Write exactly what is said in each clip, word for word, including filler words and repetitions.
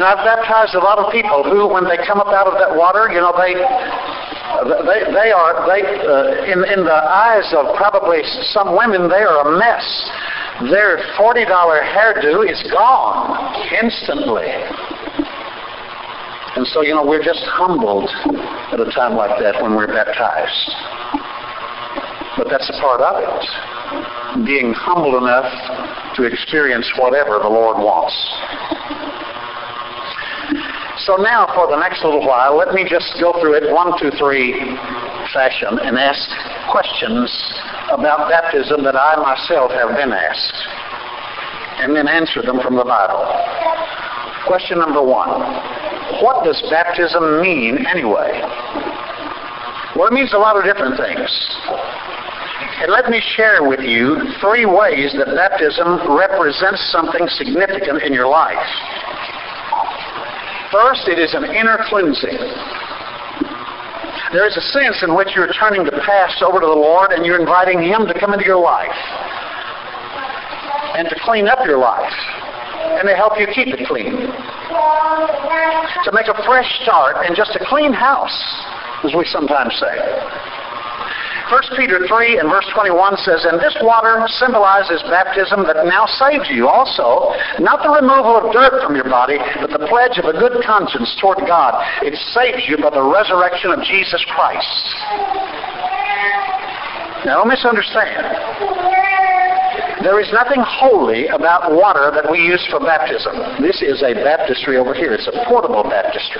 I've baptized a lot of people who, when they come up out of that water, you know, they they they are they uh, in in the eyes of probably some women, they are a mess. Their forty dollar hairdo is gone instantly. And so, you know, we're just humbled at a time like that when we're baptized. But that's a part of it. Being humble enough to experience whatever the Lord wants. So now, for the next little while, let me just go through it one, two, three fashion and ask questions about baptism that I myself have been asked, and then answer them from the Bible. Question number one. What does baptism mean anyway? Well, it means a lot of different things. And let me share with you three ways that baptism represents something significant in your life. First, it is an inner cleansing. There is a sense in which you're turning the past over to the Lord and you're inviting Him to come into your life and to clean up your life and to help you keep it clean. To make a fresh start and just a clean house, as we sometimes say. First Peter three and verse twenty-one says, "And this water symbolizes baptism that now saves you also, not the removal of dirt from your body, but the pledge of a good conscience toward God. It saves you by the resurrection of Jesus Christ." Now, don't misunderstand. There is nothing holy about water that we use for baptism. This is a baptistry over here. It's a portable baptistry.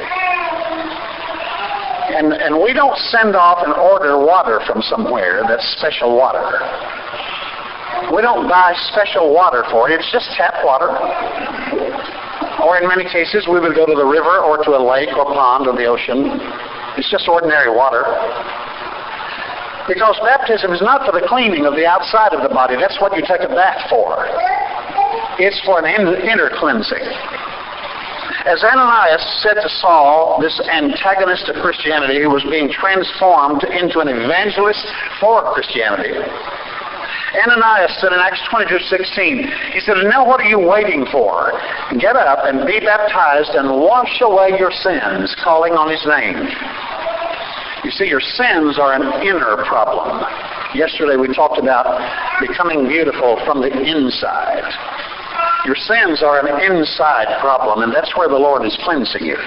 And, and we don't send off and order water from somewhere that's special water. We don't buy special water for it. It's just tap water. Or in many cases, we would go to the river or to a lake or pond or the ocean. It's just ordinary water. Because baptism is not for the cleaning of the outside of the body. That's what you take a bath for. It's for an inner cleansing. As Ananias said to Saul, this antagonist of Christianity who was being transformed into an evangelist for Christianity, Ananias said in Acts twenty-two sixteen, he said, "And now what are you waiting for? Get up and be baptized and wash away your sins, calling on His name." You see, your sins are an inner problem. Yesterday we talked about becoming beautiful from the inside. Your sins are an inside problem, and that's where the Lord is cleansing you.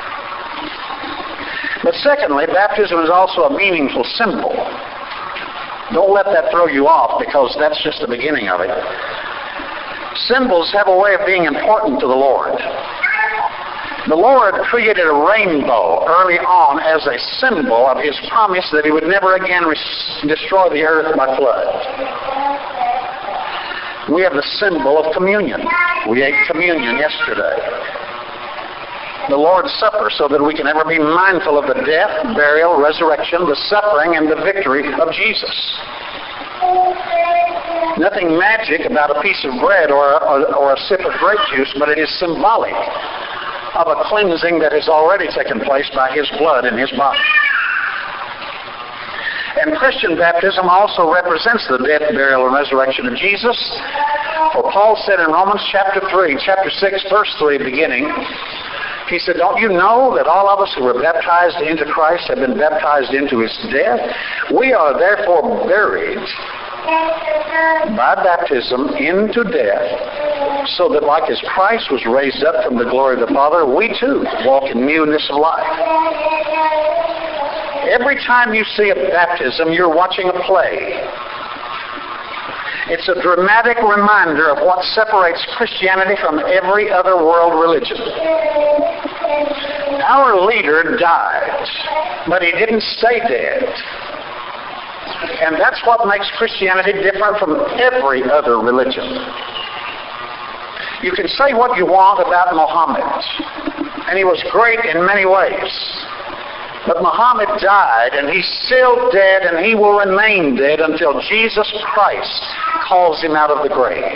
But secondly, baptism is also a meaningful symbol. Don't let that throw you off, because that's just the beginning of it. Symbols have a way of being important to the Lord. The Lord created a rainbow early on as a symbol of His promise that He would never again res- destroy the earth by flood. We have the symbol of communion. We ate communion yesterday. The Lord's Supper, so that we can ever be mindful of the death, burial, resurrection, the suffering, and the victory of Jesus. Nothing magic about a piece of bread or, or, or a sip of grape juice, but it is symbolic of a cleansing that has already taken place by His blood in His body. And Christian baptism also represents the death, burial, and resurrection of Jesus. For Paul said in Romans chapter three, chapter six, verse three, beginning, he said, "Don't you know that all of us who were baptized into Christ have been baptized into His death? We are therefore buried by baptism into death, so that like as Christ was raised up from the glory of the Father, we too walk in newness of life." Every time you see a baptism, you're watching a play. It's a dramatic reminder of what separates Christianity from every other world religion. Our leader died, but he didn't stay dead. And that's what makes Christianity different from every other religion. You can say what you want about Muhammad, and he was great in many ways. But Muhammad died, and he's still dead, and he will remain dead until Jesus Christ calls him out of the grave.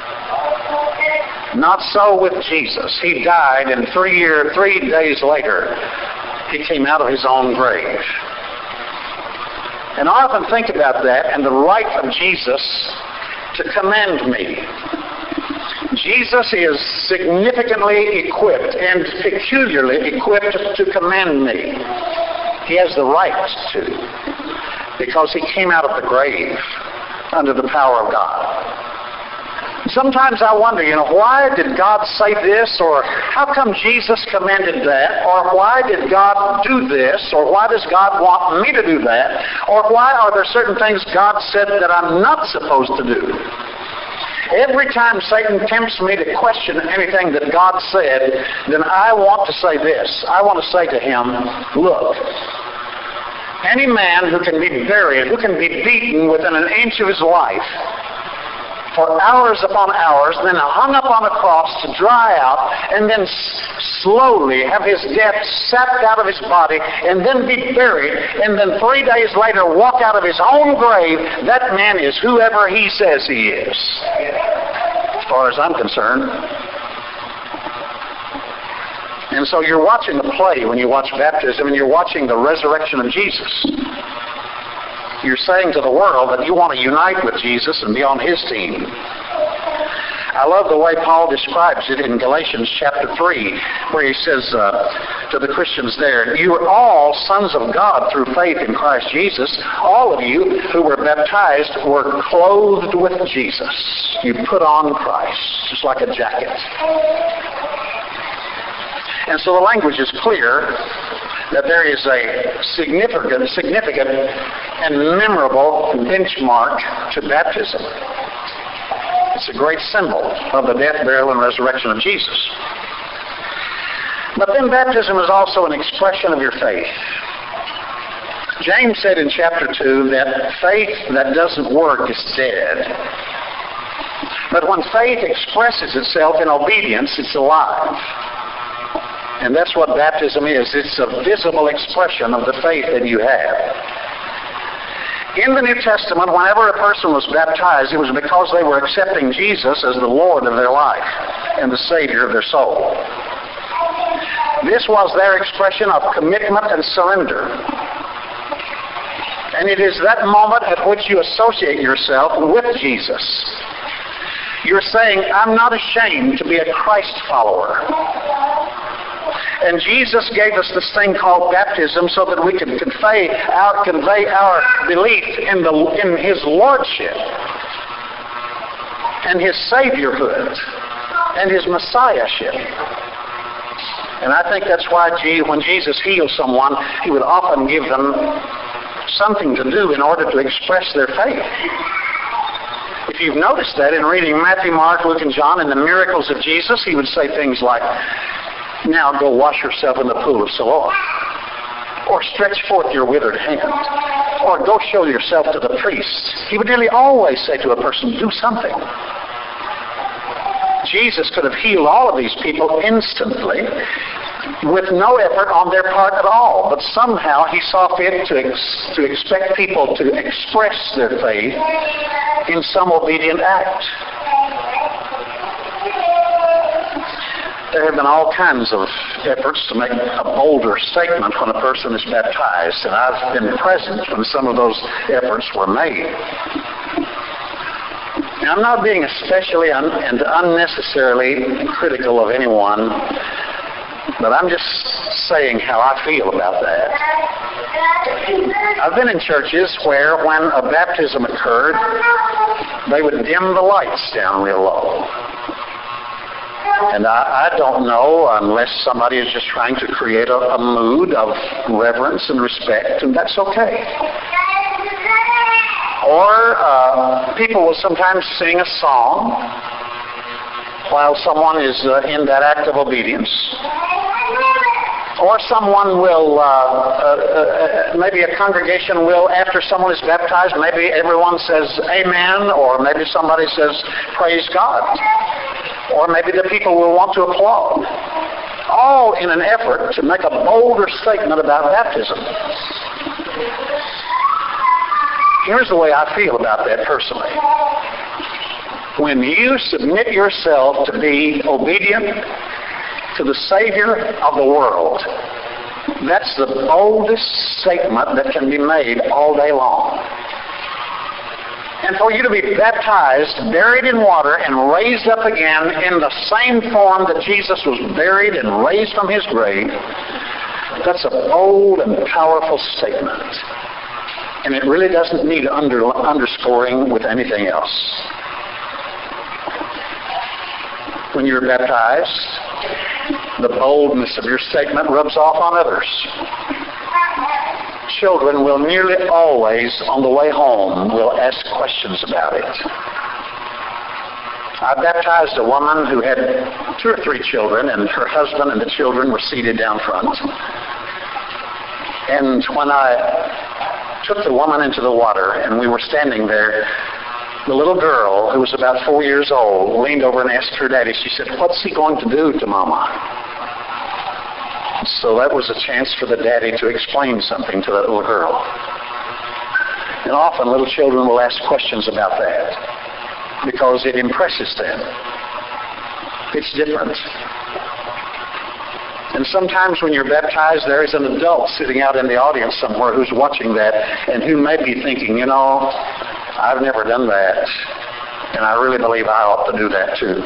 Not so with Jesus. He died, and three year, three days later, he came out of his own grave. And I often think about that and the right of Jesus to command me. Jesus is significantly equipped and peculiarly equipped to command me. He has the right to, because he came out of the grave under the power of God. Sometimes I wonder, you know, why did God say this, or how come Jesus commanded that, or why did God do this, or why does God want me to do that, or why are there certain things God said that I'm not supposed to do? Every time Satan tempts me to question anything that God said, then I want to say this. I want to say to him, look, any man who can be buried, who can be beaten within an inch of his life, for hours upon hours, then hung up on a cross to dry out, and then slowly have his death sapped out of his body, and then be buried, and then three days later walk out of his own grave, that man is whoever he says he is, as far as I'm concerned. And so you're watching a play when you watch baptism, and you're watching the resurrection of Jesus. You're saying to the world that you want to unite with Jesus and be on his team. I love the way Paul describes it in Galatians chapter three, where he says uh, to the Christians there, you are all sons of God through faith in Christ Jesus. All of you who were baptized were clothed with Jesus. You put on Christ, just like a jacket. And so the language is clear that there is a significant, significant and memorable benchmark to baptism. It's a great symbol of the death, burial, and resurrection of Jesus. But then baptism is also an expression of your faith. James said in chapter two that faith that doesn't work is dead. But when faith expresses itself in obedience, it's alive. And that's what baptism is. It's a visible expression of the faith that you have. In the New Testament, whenever a person was baptized, it was because they were accepting Jesus as the Lord of their life and the Savior of their soul. This was their expression of commitment and surrender. And it is that moment at which you associate yourself with Jesus. You're saying, I'm not ashamed to be a Christ follower. And Jesus gave us this thing called baptism so that we could convey our, convey our belief in, the, in his lordship and his saviorhood and his messiahship. And I think that's why when Jesus healed someone, he would often give them something to do in order to express their faith. If you've noticed that in reading Matthew, Mark, Luke, and John and the miracles of Jesus, he would say things like, now go wash yourself in the pool of Siloam. Or stretch forth your withered hand. Or go show yourself to the priest. He would nearly always say to a person, do something. Jesus could have healed all of these people instantly with no effort on their part at all. But somehow he saw fit to, ex- to expect people to express their faith in some obedient act. There have been all kinds of efforts to make a bolder statement when a person is baptized, and I've been present when some of those efforts were made. Now, I'm not being especially un- and unnecessarily critical of anyone, but I'm just saying how I feel about that. I've been in churches where when a baptism occurred, they would dim the lights down real low. And I, I don't know, unless somebody is just trying to create a, a mood of reverence and respect, and that's okay. Or uh, people will sometimes sing a song while someone is uh, in that act of obedience. Or someone will, uh, uh, uh, maybe a congregation will, after someone is baptized, maybe everyone says amen, or maybe somebody says praise God. Or maybe the people will want to applaud. All in an effort to make a bolder statement about baptism. Here's the way I feel about that personally. When you submit yourself to be obedient to the Savior of the world, that's the boldest statement that can be made all day long. And for you to be baptized, buried in water, and raised up again in the same form that Jesus was buried and raised from his grave, that's a bold and powerful statement. And it really doesn't need under, underscoring with anything else. When you're baptized, the boldness of your statement rubs off on others. Children will nearly always, on the way home, will ask questions about it. I baptized a woman who had two or three children, and her husband and the children were seated down front. And when I took the woman into the water, and we were standing there, the little girl, who was about four years old, leaned over and asked her daddy, she said, "What's he going to do to Mama?" So that was a chance for the daddy to explain something to that little girl. And often little children will ask questions about that because it impresses them. It's different. And sometimes when you're baptized, there is an adult sitting out in the audience somewhere who's watching that and who may be thinking, you know, I've never done that, and I really believe I ought to do that too.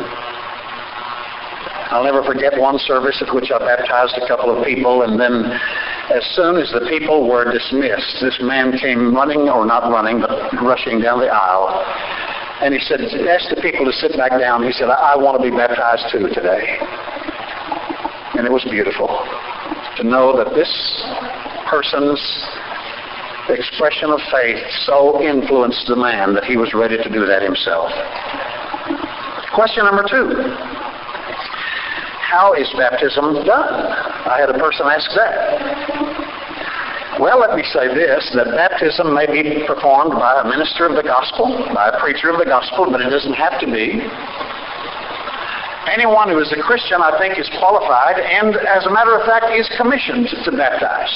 I'll never forget one service at which I baptized a couple of people, and then as soon as the people were dismissed, this man came running, or not running, but rushing down the aisle, and he said, asked the people to sit back down. He said, I, I want to be baptized too today. And it was beautiful to know that this person's expression of faith so influenced the man that he was ready to do that himself. Question number two. How is baptism done? I had a person ask that. Well, let me say this, that baptism may be performed by a minister of the gospel, by a preacher of the gospel, but it doesn't have to be. Anyone who is a Christian, I think, is qualified and, as a matter of fact, is commissioned to baptize.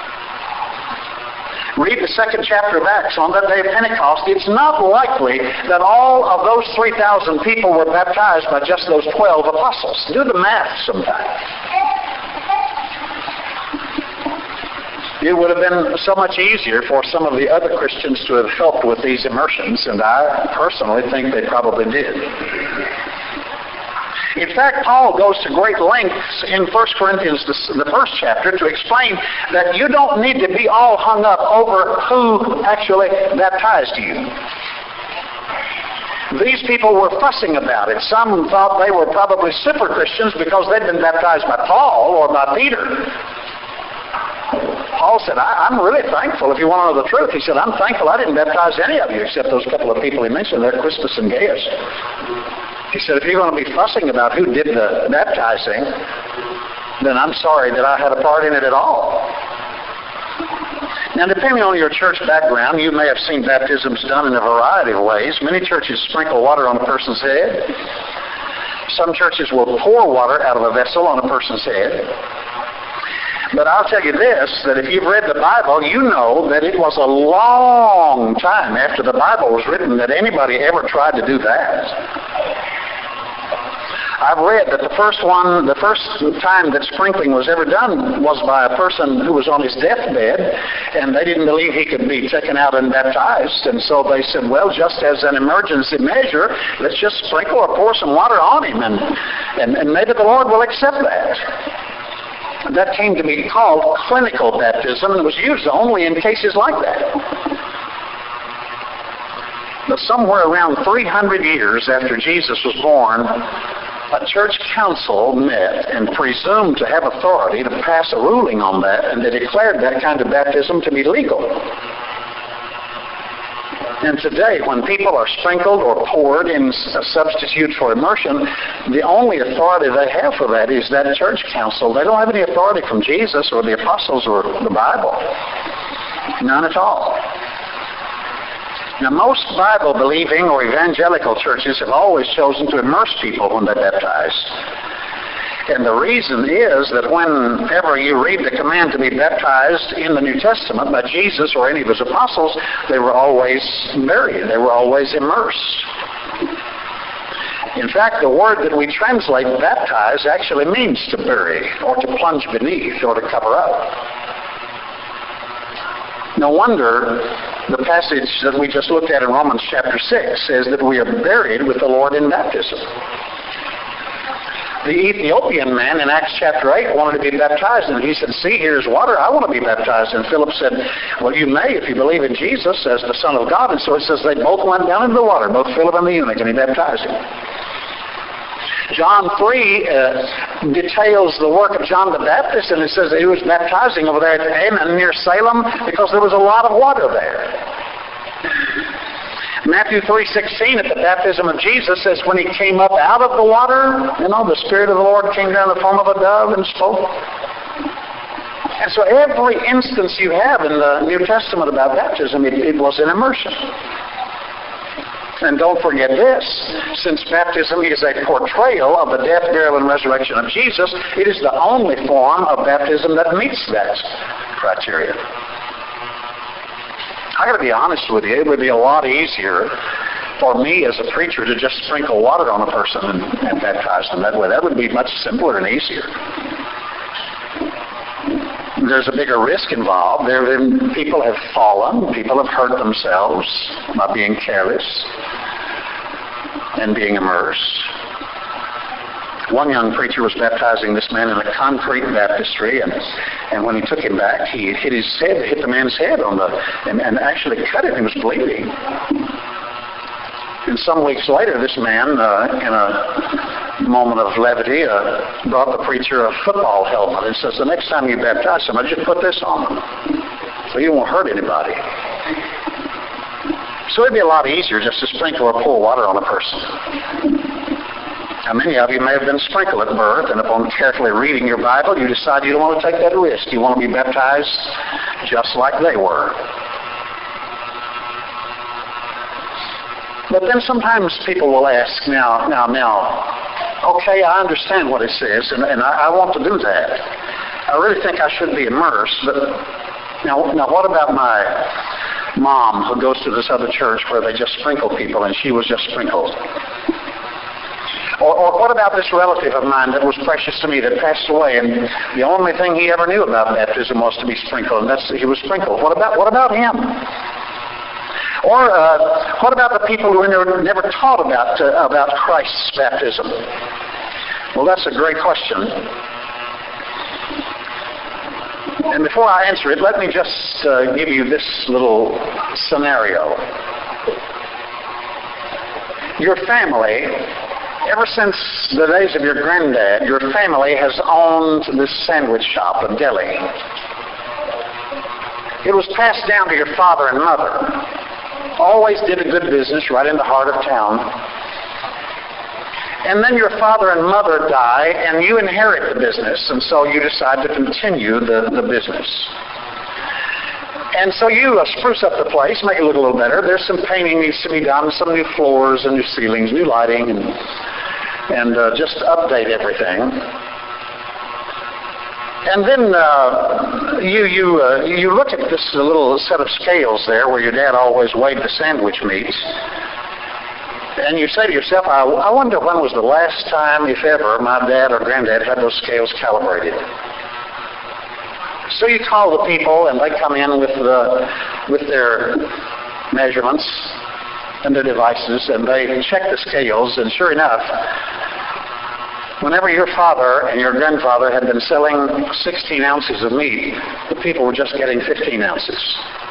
Read the second chapter of Acts. On that day of Pentecost, it's not likely that all of those three thousand people were baptized by just those twelve apostles. Do the math sometime. It would have been so much easier for some of the other Christians to have helped with these immersions, and I personally think they probably did. In fact, Paul goes to great lengths in First Corinthians, the first chapter, to explain that you don't need to be all hung up over who actually baptized you. These people were fussing about it. Some thought they were probably super Christians because they'd been baptized by Paul or by Peter. Paul said, I, I'm really thankful, if you want to know the truth. He said, I'm thankful I didn't baptize any of you except those couple of people he mentioned there, Crispus and Gaius. He said, if you're going to be fussing about who did the baptizing, then I'm sorry that I had a part in it at all. Now, depending on your church background, you may have seen baptisms done in a variety of ways. Many churches sprinkle water on a person's head. Some churches will pour water out of a vessel on a person's head. But I'll tell you this, that if you've read the Bible, you know that it was a long time after the Bible was written that anybody ever tried to do that. I've read that the first one, the first time that sprinkling was ever done was by a person who was on his deathbed, and they didn't believe he could be taken out and baptized, and so they said, well, just as an emergency measure, let's just sprinkle or pour some water on him, and, and, and maybe the Lord will accept that. That came to be called clinical baptism, and was used only in cases like that. But somewhere around three hundred years after Jesus was born, a church council met and presumed to have authority to pass a ruling on that, and they declared that kind of baptism to be legal. And today, when people are sprinkled or poured in a substitute for immersion, the only authority they have for that is that church council. They don't have any authority from Jesus or the apostles or the Bible. None at all. Now, most Bible-believing or evangelical churches have always chosen to immerse people when they baptize. And the reason is that whenever you read the command to be baptized in the New Testament by Jesus or any of his apostles, they were always buried. They were always immersed. In fact, the word that we translate baptize actually means to bury or to plunge beneath or to cover up. No wonder The passage that we just looked at in Romans chapter six says that we are buried with the Lord in baptism. The Ethiopian man in Acts chapter eight wanted to be baptized, and he said, see, here's water, I want to be baptized. And Philip said, well, you may if you believe in Jesus as the Son of God. And so it says they both went down into the water, both Philip and the eunuch, and he baptized him. John three uh, details the work of John the Baptist, and it says that he was baptizing over there at Aenon near Salem because there was a lot of water there. Matthew three sixteen at the baptism of Jesus says when he came up out of the water, you know, the Spirit of the Lord came down in the form of a dove and spoke. And so every instance you have in the New Testament about baptism, it, it was an immersion. And don't forget this, since baptism is a portrayal of the death, burial, and resurrection of Jesus, it is the only form of baptism that meets that criteria. I got to be honest with you, it would be a lot easier for me as a preacher to just sprinkle water on a person and, and baptize them that way. That would be much simpler and easier. There's a bigger risk involved. There, people have fallen. People have hurt themselves by being careless and being immersed. One young preacher was baptizing this man in a concrete baptistry, and, and when he took him back, he hit his head, hit the man's head on the, and, and actually cut it. He was bleeding. And some weeks later, this man, uh, in a moment of levity, uh, brought the preacher a football helmet and says, the next time you baptize somebody, just put this on them so you won't hurt anybody. So it'd be a lot easier just to sprinkle or pour water on a person. Now, many of you may have been sprinkled at birth, and upon carefully reading your Bible, you decide you don't want to take that risk. You want to be baptized just like they were. But then sometimes people will ask, now, now, now, okay, I understand what it says, and, and I, I want to do that. I really think I should be immersed, but now, now what about my mom who goes to this other church where they just sprinkle people, and she was just sprinkled? Or, or what about this relative of mine that was precious to me that passed away, and the only thing he ever knew about baptism was to be sprinkled, and that's he was sprinkled. What about what about him? Or uh, what about the people who never, never taught about uh, about Christ's baptism? Well, that's a great question. And before I answer it, let me just uh, give you this little scenario. Your family, ever since the days of your granddad, your family has owned this sandwich shop, a deli. It was passed down to your father and mother. Always did a good business right in the heart of town. And then your father and mother die, and you inherit the business, and so you decide to continue the, the business. And so you uh, spruce up the place, make it look a little better. There's some painting needs to be done, some new floors and new ceilings, new lighting, and, and uh, just update everything. And then uh, you you uh, you look at this little set of scales there where your dad always weighed the sandwich meats, and you say to yourself, I, I wonder when was the last time, if ever, my dad or granddad had those scales calibrated. So you call the people, and they come in with the with their measurements and their devices, and they check the scales, and sure enough, whenever your father and your grandfather had been selling sixteen ounces of meat, the people were just getting fifteen ounces.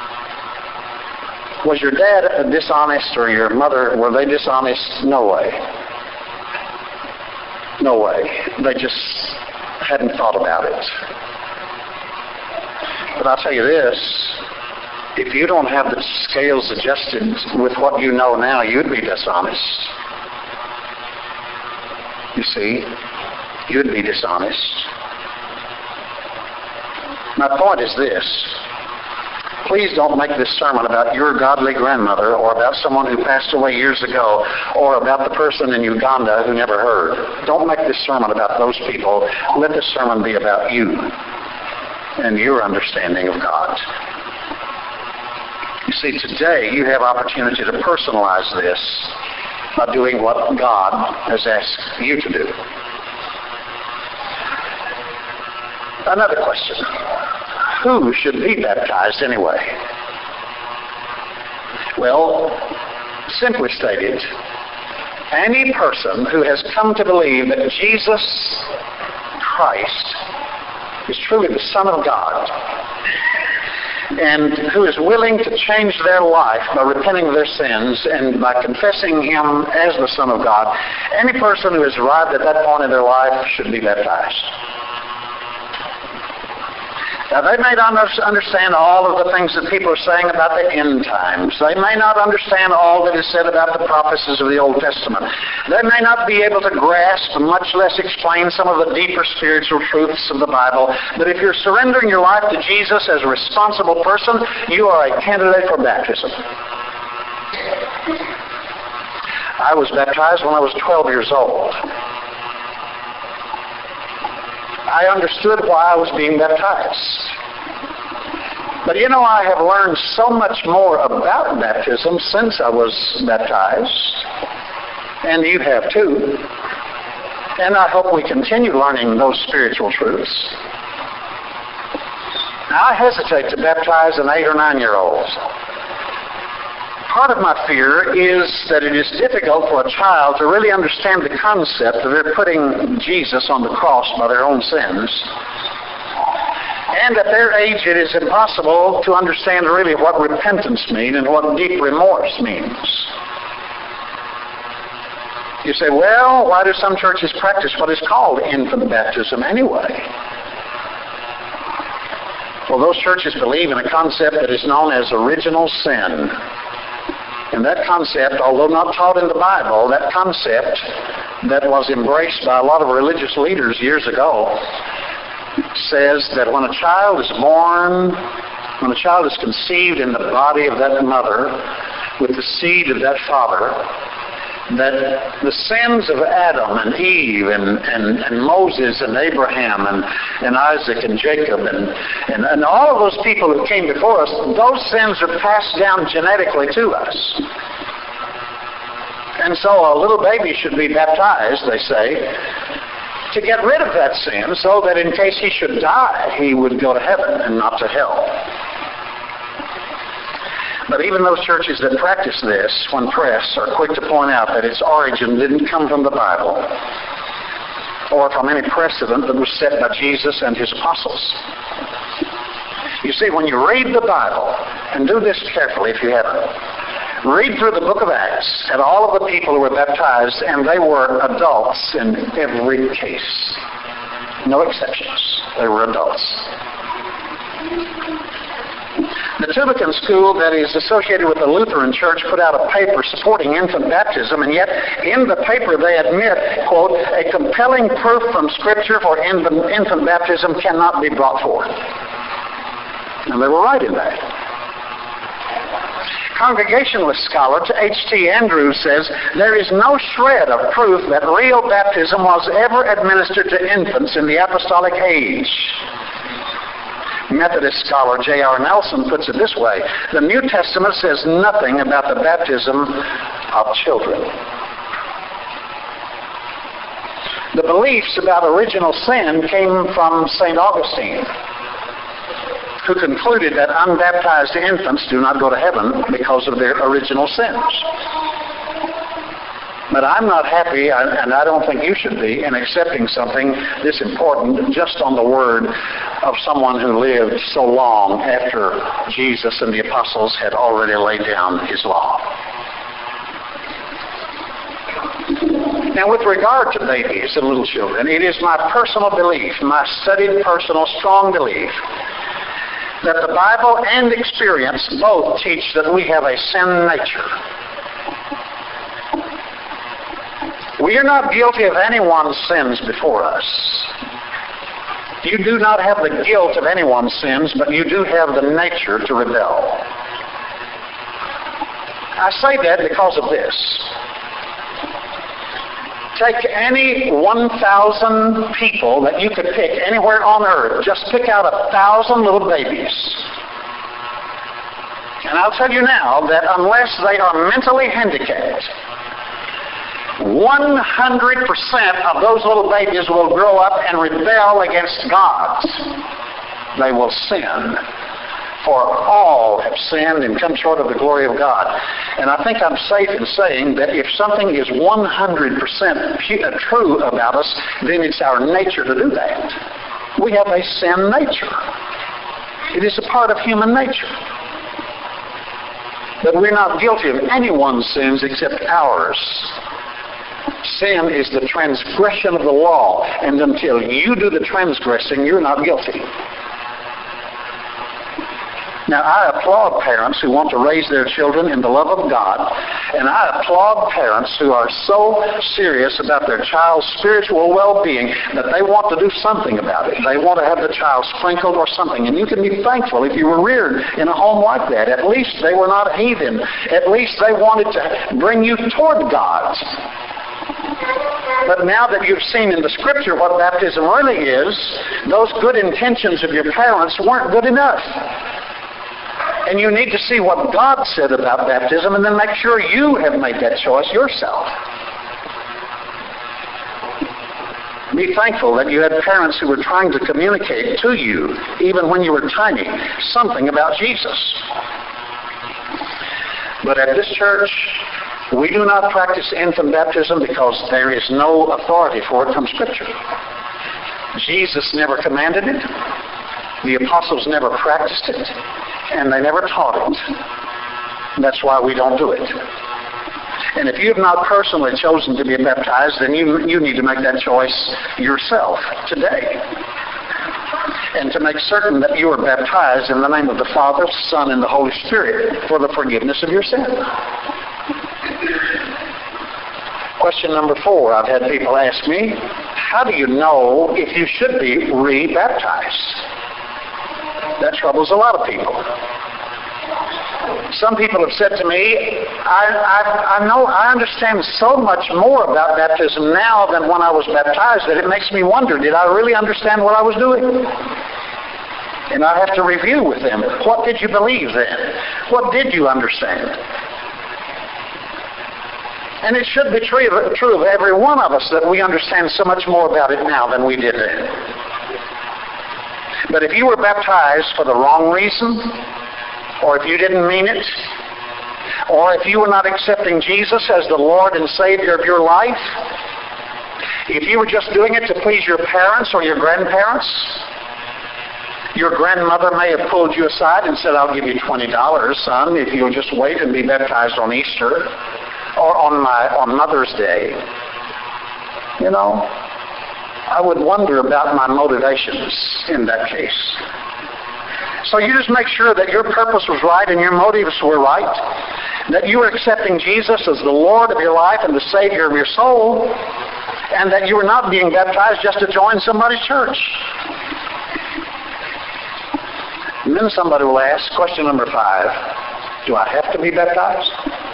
Was your dad dishonest or your mother, were they dishonest? No way. No way. They just hadn't thought about it. But I'll tell you this, if you don't have the scales adjusted with what you know now, you'd be dishonest. You see, you'd be dishonest. My point is this. Please don't make this sermon about your godly grandmother or about someone who passed away years ago or about the person in Uganda who never heard. Don't make this sermon about those people. Let this sermon be about you and your understanding of God. You see, today you have opportunity to personalize this by doing what God has asked you to do. Another question. Who should be baptized anyway? Well, simply stated, any person who has come to believe that Jesus Christ is truly the Son of God, and who is willing to change their life by repenting of their sins and by confessing Him as the Son of God, any person who has arrived at that point in their life should be baptized. Now, they may not understand all of the things that people are saying about the end times. They may not understand all that is said about the prophecies of the Old Testament. They may not be able to grasp, much less explain, some of the deeper spiritual truths of the Bible. But if you're surrendering your life to Jesus as a responsible person, you are a candidate for baptism. I was baptized when I was twelve years old. I understood why I was being baptized. But you know, I have learned so much more about baptism since I was baptized, and you have too. And I hope we continue learning those spiritual truths. Now, I hesitate to baptize an eight or nine-year-old. Part of my fear is that it is difficult for a child to really understand the concept that they're putting Jesus on the cross by their own sins. And at their age, it is impossible to understand really what repentance means and what deep remorse means. You say, well, why do some churches practice what is called infant baptism anyway? Well, those churches believe in a concept that is known as original sin. And that concept, although not taught in the Bible, that concept that was embraced by a lot of religious leaders years ago says that when a child is born, when a child is conceived in the body of that mother with the seed of that father, that the sins of Adam and Eve and, and, and Moses and Abraham and, and Isaac and Jacob and, and, and all of those people who came before us, those sins are passed down genetically to us. And so a little baby should be baptized, they say, to get rid of that sin so that in case he should die, he would go to heaven and not to hell. But even those churches that practice this, when pressed, are quick to point out that its origin didn't come from the Bible or from any precedent that was set by Jesus and His apostles. You see, when you read the Bible, and do this carefully if you haven't, read through the book of Acts at all of the people who were baptized, and they were adults in every case. No exceptions. They were adults. The Tübingen school that is associated with the Lutheran Church put out a paper supporting infant baptism, and yet in the paper they admit, quote, a compelling proof from Scripture for infant, infant baptism cannot be brought forth. And they were right in that. Congregationalist scholar H T Andrews says, there is no shred of proof that real baptism was ever administered to infants in the apostolic age. Methodist scholar J R Nelson puts it this way: the New Testament says nothing about the baptism of children. The beliefs about original sin came from Saint Augustine, who concluded that unbaptized infants do not go to heaven because of their original sins. But I'm not happy, and I don't think you should be, in accepting something this important just on the word of someone who lived so long after Jesus and the apostles had already laid down His law. Now, with regard to babies and little children, it is my personal belief, my studied, personal, strong belief, that the Bible and experience both teach that we have a sin nature. We are not guilty of anyone's sins before us. You do not have the guilt of anyone's sins, but you do have the nature to rebel. I say that because of this. Take any one thousand people that you could pick anywhere on earth. Just pick out a thousand little babies. And I'll tell you now that unless they are mentally handicapped, one hundred percent of those little babies will grow up and rebel against God. They will sin. For all have sinned and come short of the glory of God. And I think I'm safe in saying that if something is one hundred percent true about us, then it's our nature to do that. We have a sin nature. It is a part of human nature. But we're not guilty of anyone's sins except ours. Sin is the transgression of the law, and until you do the transgressing, you're not guilty. Now, I applaud parents who want to raise their children in the love of God, and I applaud parents who are so serious about their child's spiritual well-being that they want to do something about it. They want to have the child sprinkled or something, and you can be thankful if you were reared in a home like that. At least they were not heathen. At least they wanted to bring you toward God. But now that you've seen in the Scripture what baptism really is, those good intentions of your parents weren't good enough. And you need to see what God said about baptism and then make sure you have made that choice yourself. Be thankful that you had parents who were trying to communicate to you, even when you were tiny, something about Jesus. But at this church, we do not practice infant baptism because there is no authority for it from Scripture. Jesus never commanded it. The apostles never practiced it. And they never taught it. And that's why we don't do it. And if you have not personally chosen to be baptized, then you, you need to make that choice yourself today. And to make certain that you are baptized in the name of the Father, Son, and the Holy Spirit for the forgiveness of your sin. Question number four, I've had people ask me, how do you know if you should be re-baptized? That troubles a lot of people. Some people have said to me, I, I, I know, I understand so much more about baptism now than when I was baptized that it makes me wonder, did I really understand what I was doing? And I have to review with them, what did you believe then? What did you understand? And it should be true of, true of every one of us that we understand so much more about it now than we did then. But if you were baptized for the wrong reason, or if you didn't mean it, or if you were not accepting Jesus as the Lord and Savior of your life, if you were just doing it to please your parents or your grandparents, your grandmother may have pulled you aside and said, I'll give you twenty dollars, son, if you'll just wait and be baptized on Easter or on my on Mother's Day. You know, I would wonder about my motivations in that case. So you just make sure that your purpose was right and your motives were right, that you were accepting Jesus as the Lord of your life and the Savior of your soul, and that you were not being baptized just to join somebody's church. And then somebody will ask, question number five, do I have to be baptized?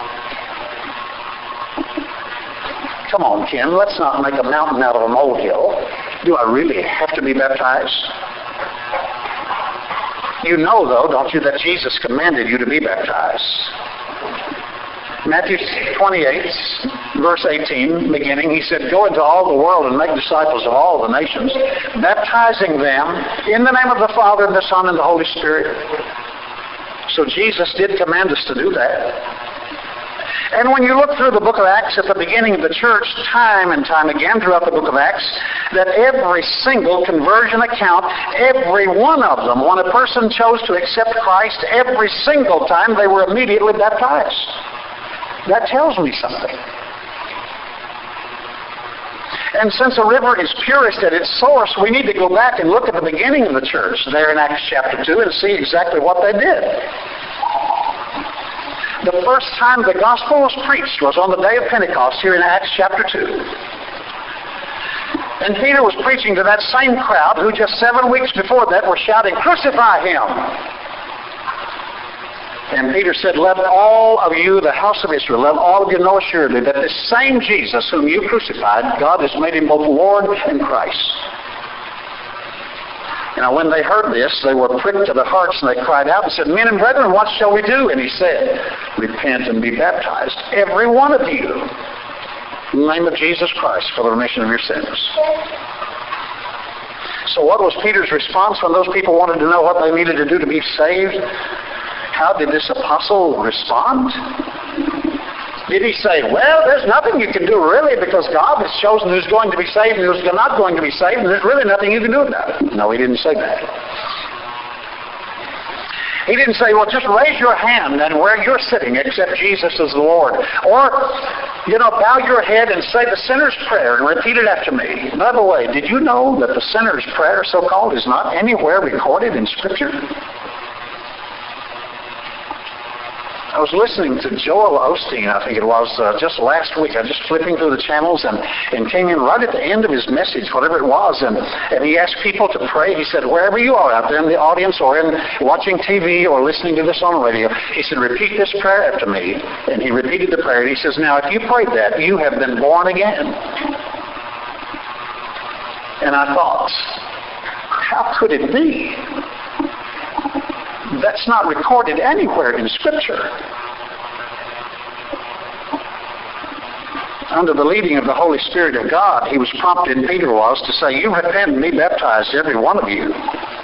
Come on, Ken, let's not make a mountain out of a molehill. Do I really have to be baptized? You know, though, don't you, that Jesus commanded you to be baptized. Matthew twenty-eight, verse eighteen, beginning, he said, go into all the world and make disciples of all the nations, baptizing them in the name of the Father, and the Son, and the Holy Spirit. So Jesus did command us to do that. And when you look through the book of Acts at the beginning of the church, time and time again throughout the book of Acts, that every single conversion account, every one of them, when a person chose to accept Christ, every single time they were immediately baptized. That tells me something. And since a river is purest at its source, we need to go back and look at the beginning of the church there in Acts chapter two and see exactly what they did. The first time the gospel was preached was on the day of Pentecost here in Acts chapter two. And Peter was preaching to that same crowd who just seven weeks before that were shouting, crucify him! And Peter said, let all of you, the house of Israel, let all of you know assuredly that this same Jesus whom you crucified, God has made him both Lord and Christ. Now, when they heard this, they were pricked to the hearts, and they cried out and said, men and brethren, what shall we do? And he said, repent and be baptized, every one of you, in the name of Jesus Christ, for the remission of your sins. So what was Peter's response when those people wanted to know what they needed to do to be saved? How did this apostle respond? Did he say, well, there's nothing you can do really because God has chosen who's going to be saved and who's not going to be saved, and there's really nothing you can do about it? No, he didn't say that. He didn't say, well, just raise your hand and where you're sitting, accept Jesus as the Lord. Or, you know, bow your head and say the sinner's prayer and repeat it after me. By the way, did you know that the sinner's prayer, so-called, is not anywhere recorded in Scripture? I was listening to Joel Osteen, I think it was, uh, just last week. I was just flipping through the channels and, and came in right at the end of his message, whatever it was, and, and he asked people to pray. He said, wherever you are out there in the audience or in watching T V or listening to this on radio, he said, repeat this prayer after me. And he repeated the prayer, and he says, now if you prayed that, you have been born again. And I thought, how could it be? That's not recorded anywhere in Scripture. Under the leading of the Holy Spirit of God, he was prompted, Peter was, to say, you repent and be baptized, every one of you.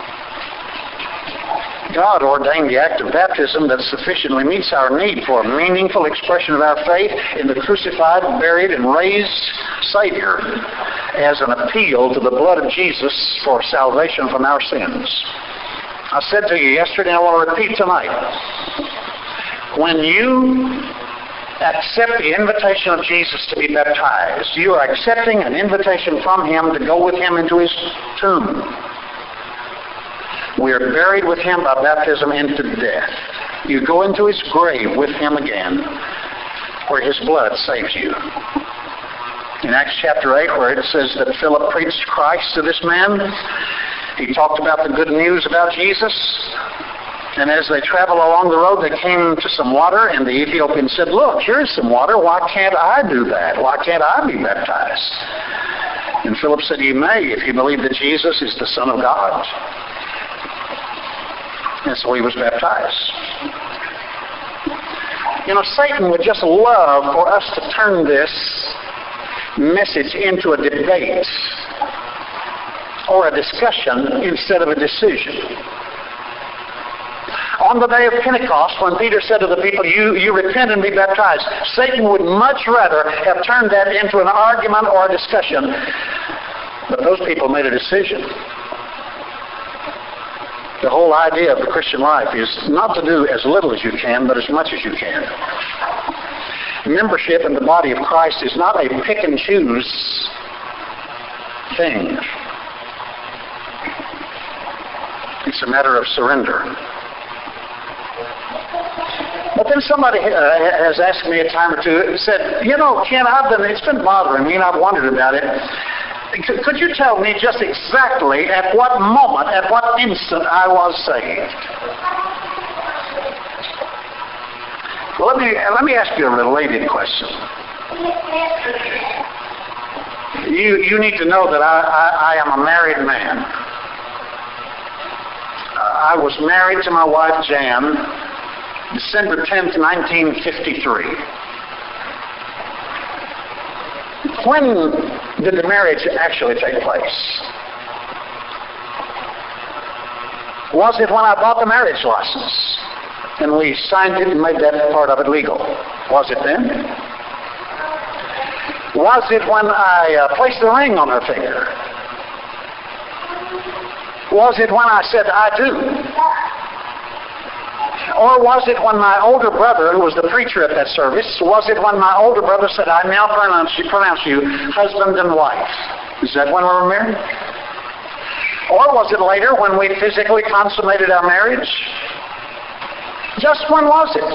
God ordained the act of baptism that sufficiently meets our need for a meaningful expression of our faith in the crucified, buried, and raised Savior as an appeal to the blood of Jesus for salvation from our sins. I said to you yesterday, and I want to repeat tonight, when you accept the invitation of Jesus to be baptized, you are accepting an invitation from Him to go with Him into His tomb. We are buried with Him by baptism into death. You go into His grave with Him again, where His blood saves you. In Acts chapter eight, where it says that Philip preached Christ to this man, he talked about the good news about Jesus, and as they traveled along the road, they came to some water, and the Ethiopian said, look, here's some water. Why can't I do that? Why can't I be baptized? And Philip said, you may if you believe that Jesus is the Son of God. And so he was baptized. You know, Satan would just love for us to turn this message into a debate or a discussion instead of a decision. On the day of Pentecost, when Peter said to the people, you, you repent and be baptized, Satan would much rather have turned that into an argument or a discussion. But those people made a decision. The whole idea of the Christian life is not to do as little as you can, but as much as you can. Membership in the body of Christ is not a pick and choose thing. It's a matter of surrender. But then somebody uh, has asked me a time or two, said, you know, Ken, I've been, it's been bothering me and I've wondered about it. Could you tell me just exactly at what moment, at what instant I was saved? Well, let me, let me ask you a related question. You, you need to know that I, I, I am a married man. I was married to my wife, Jan, December tenth, nineteen fifty-three. When did the marriage actually take place? Was it when I bought the marriage license and we signed it and made that part of it legal? Was it then? Was it when I uh, placed the ring on her finger? Was it when I said, I do? Or was it when my older brother, who was the preacher at that service, was it when my older brother said, I now pronounce you, pronounce you husband and wife? Is that when we were married? Or was it later when we physically consummated our marriage? Just when was it?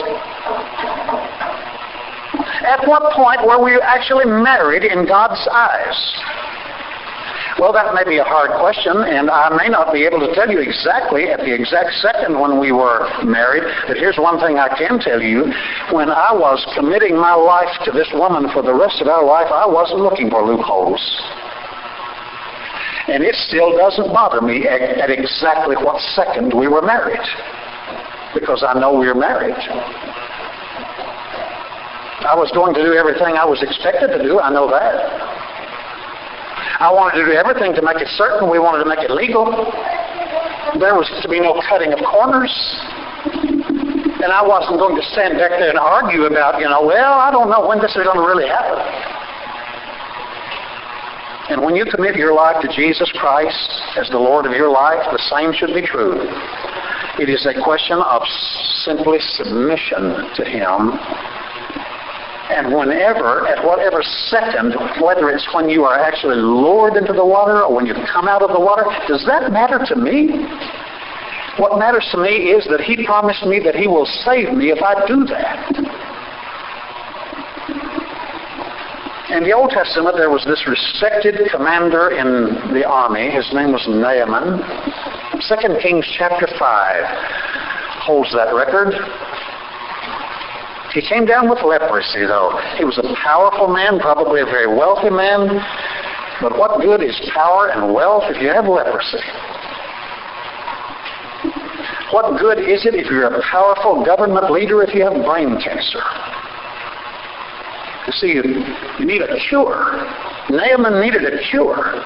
At what point were we actually married in God's eyes? Well, that may be a hard question, and I may not be able to tell you exactly at the exact second when we were married, but here's one thing I can tell you. When I was committing my life to this woman for the rest of our life, I wasn't looking for loopholes. And it still doesn't bother me at, at exactly what second we were married, because I know we were married. I was going to do everything I was expected to do, I know that. I wanted to do everything to make it certain. We wanted to make it legal. There was to be no cutting of corners. And I wasn't going to stand back there and argue about, you know, well, I don't know when this is going to really happen. And when you commit your life to Jesus Christ as the Lord of your life, the same should be true. It is a question of simply submission to Him. And whenever, at whatever second, whether it's when you are actually lowered into the water or when you come out of the water, does that matter to me? What matters to me is that He promised me that He will save me if I do that. In the Old Testament, there was this respected commander in the army. His name was Naaman. Second Kings chapter five holds that record. He came down with leprosy, though. He was a powerful man, probably a very wealthy man. But what good is power and wealth if you have leprosy? What good is it if you're a powerful government leader if you have brain cancer? You see, you, you need a cure. Naaman needed a cure.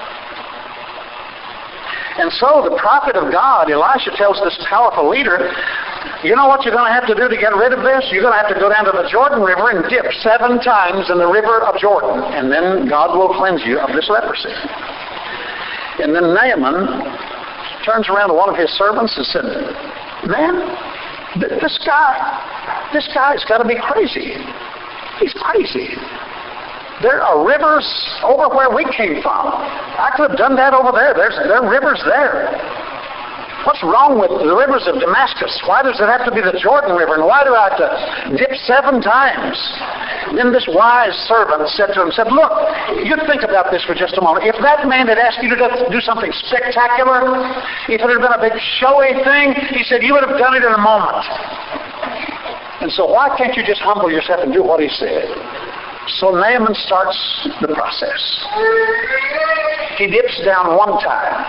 And so the prophet of God, Elisha, tells this powerful leader, you know what you're going to have to do to get rid of this? You're going to have to go down to the Jordan River and dip seven times in the river of Jordan, and then God will cleanse you of this leprosy. And then Naaman turns around to one of his servants and said, man, th- this guy, this guy's got to be crazy. He's crazy. There are rivers over where we came from. I could have done that over there. There's, there are rivers there. What's wrong with the rivers of Damascus? Why does it have to be the Jordan River? And why do I have to dip seven times? Then this wise servant said to him, said, look, you think about this for just a moment. If that man had asked you to do something spectacular, if it had been a big showy thing, he said, you would have done it in a moment. And so why can't you just humble yourself and do what he said? So Naaman starts the process. He dips down one time.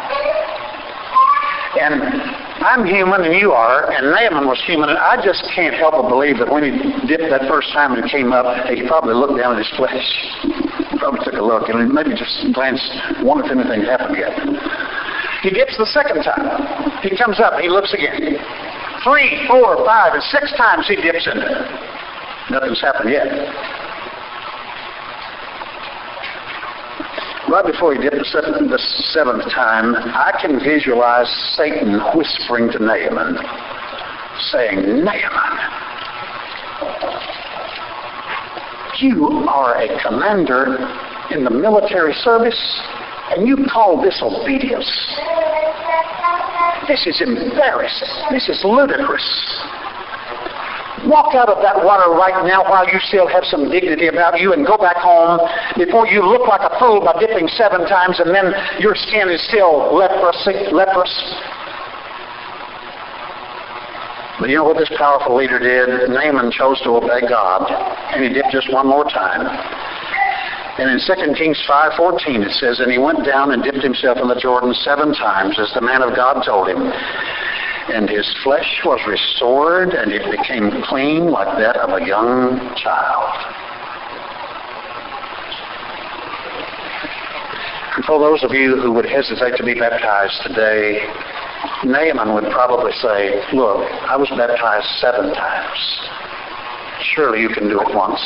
And I'm human and you are, and Naaman was human, and I just can't help but believe that when he dipped that first time and came up, he probably looked down at his flesh. He probably took a look and maybe just glanced, wondered if anything happened yet. He dips the second time. He comes up, he looks again. Three, four, five, and six times he dips in there. Nothing's happened yet. Right before he dipped the seventh, the seventh time, I can visualize Satan whispering to Naaman, saying, Naaman, you are a commander in the military service, and you call this obedience? This is embarrassing. This is ludicrous. Walk out of that water right now while you still have some dignity about you and go back home before you look like a fool by dipping seven times and then your skin is still leprous. leprous. But you know what this powerful leader did? Naaman chose to obey God, and he dipped just one more time. And in Second Kings five fourteen it says, and he went down and dipped himself in the Jordan seven times, as the man of God told him. And his flesh was restored, and it became clean like that of a young child. And for those of you who would hesitate to be baptized today, Naaman would probably say, look, I was baptized seven times. Surely you can do it once.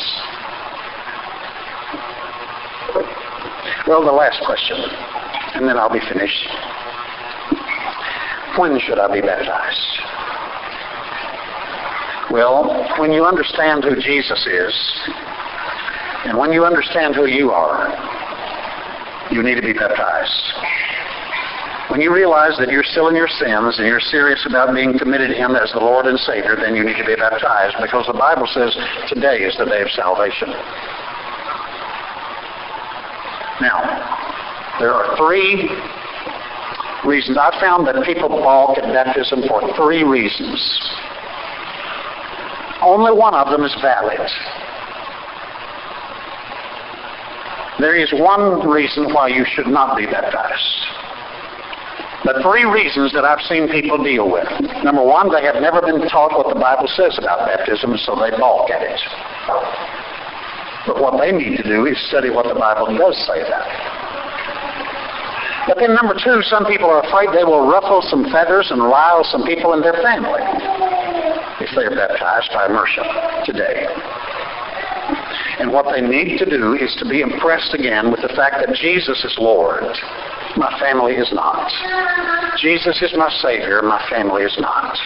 Well, the last question, and then I'll be finished. When should I be baptized? Well, when you understand who Jesus is, and when you understand who you are, you need to be baptized. When you realize that you're still in your sins and you're serious about being committed to Him as the Lord and Savior, then you need to be baptized, because the Bible says today is the day of salvation. Now, there are three reasons. I've found that people balk at baptism for three reasons. Only one of them is valid. There is one reason why you should not be baptized. But three reasons that I've seen people deal with. Number one, they have never been taught what the Bible says about baptism, so they balk at it. But what they need to do is study what the Bible does say about it. But then number two, some people are afraid they will ruffle some feathers and rile some people in their family if they are baptized by immersion today. And what they need to do is to be impressed again with the fact that Jesus is Lord. My family is not. Jesus is my Savior. My family is not.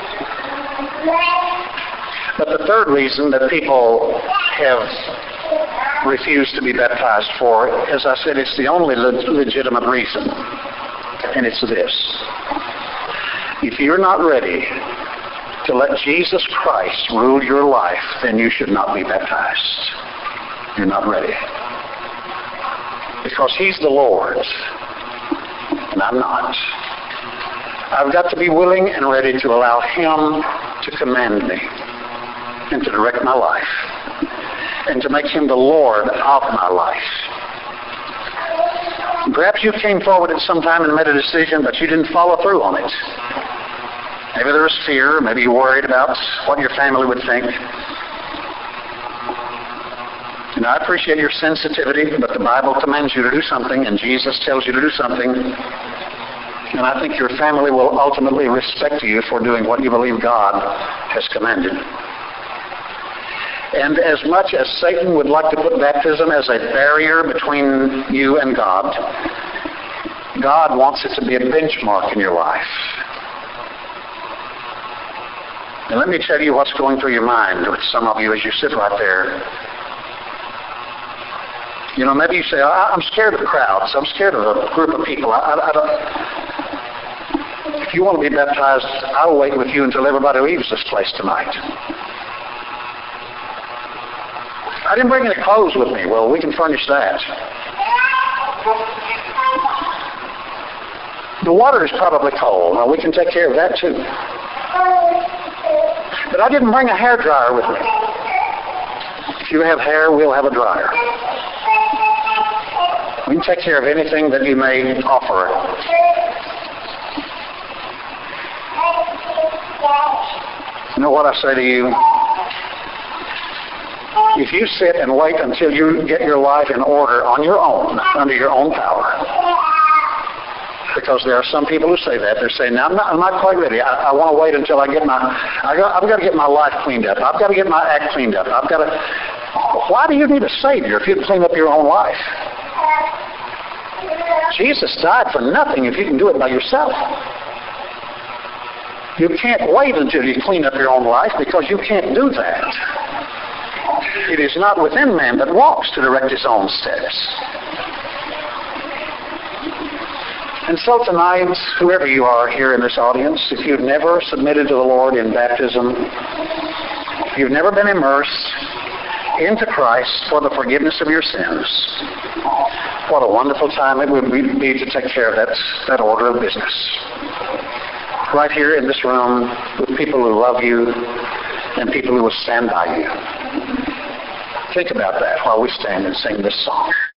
But the third reason that people have refused to be baptized for, as I said, it's the only le- legitimate reason. And it's this. If you're not ready to let Jesus Christ rule your life, then you should not be baptized. You're not ready. Because He's the Lord, and I'm not. I've got to be willing and ready to allow Him to command me and to direct my life and to make Him the Lord of my life. Perhaps you came forward at some time and made a decision, but you didn't follow through on it. Maybe there was fear. Maybe you worried about what your family would think. And I appreciate your sensitivity, but the Bible commands you to do something, and Jesus tells you to do something. And I think your family will ultimately respect you for doing what you believe God has commanded. And as much as Satan would like to put baptism as a barrier between you and God, God wants it to be a benchmark in your life. And let me tell you what's going through your mind with some of you as you sit right there. You know, maybe you say, I'm scared of crowds. I'm scared of a group of people. I, I, I don't. If you want to be baptized, I'll wait with you until everybody leaves this place tonight. I didn't bring any clothes with me. Well, we can furnish that. The water is probably cold. Well, we can take care of that too. But I didn't bring a hair dryer with me. If you have hair, we'll have a dryer. We can take care of anything that you may offer. You know what I say to you? If you sit and wait until you get your life in order on your own, under your own power, because there are some people who say that. They're saying, "Now I'm not, I'm not quite ready. I, I want to wait until I get my, I got, I've got to get my life cleaned up. I've got to get my act cleaned up. I've got to." Why do you need a Savior if you can clean up your own life? Jesus died for nothing if you can do it by yourself. You can't wait until you clean up your own life because you can't do that. It is not within man that walks to direct his own steps. And so tonight, whoever you are here in this audience, if you've never submitted to the Lord in baptism, if you've never been immersed into Christ for the forgiveness of your sins, what a wonderful time it would be to take care of that, that order of business. Right here in this room with people who love you and people who will stand by you. Think about that while we stand and sing this song.